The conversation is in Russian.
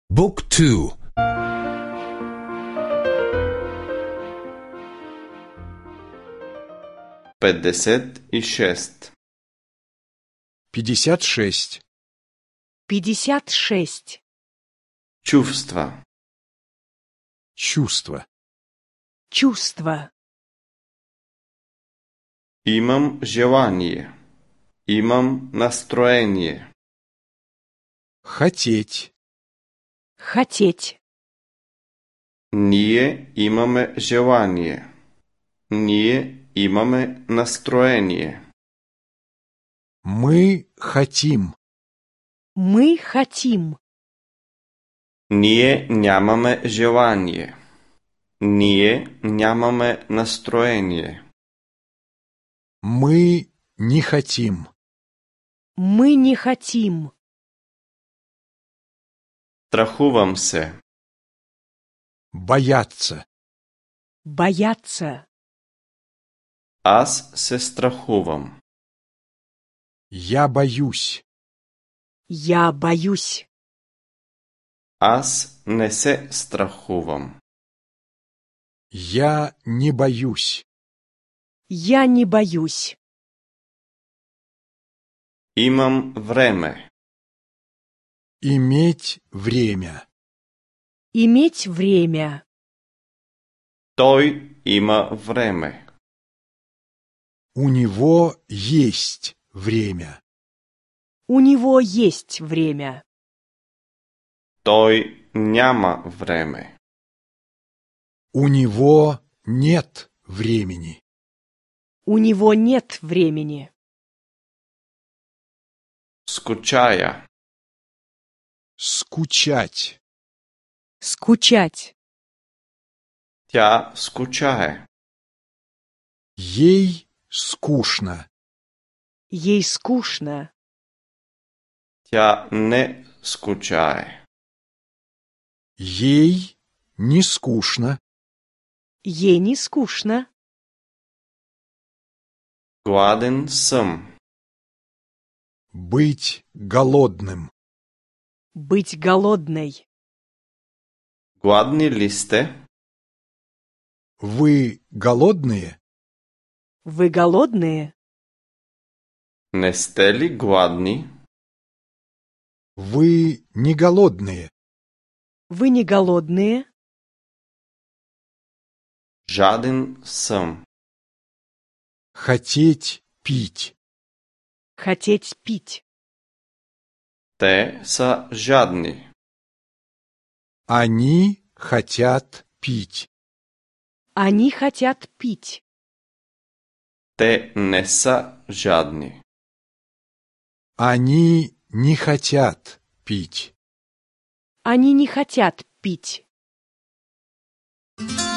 Book 2. 56. 56. 56. Чувства. Чувство. Чувство. Имам желание. Имам настроение. Хотеть. Хотеть. Ние имаме желание. Ние имаме настроение. Мы хотим. Мы хотим. Ние нямаме желание. Ние нямаме настроение. Мы не хотим. Мы не хотим. Страхувам се. Бояться. Бояться. Аз се страхувам. Я боюсь. Я боюсь. Аз не се страхувам. Я не боюсь. Я не боюсь. Имам време. Иметь время. Иметь время. Той има време. У него есть время. У него есть время. Той няма време. У него нет времени. У него нет времени. Скучая. Скучать. Скучать. Тя скучае. Ей скучно. Ей скучно. Тя не скучае. Ей не скучно. Ей не скучно. Гладен съм. Быть голодным. Быть голодной. Гладни ли сте? Вы голодные? Вы голодные? Не сте ли гладни? Вы не голодные? Вы не голодные? Жаден съм. Хотеть пить. Хотеть пить. Те са жадни. Они хотят пить. Они хотят пить. Те не са жадни. Они не хотят пить. Они не хотят пить.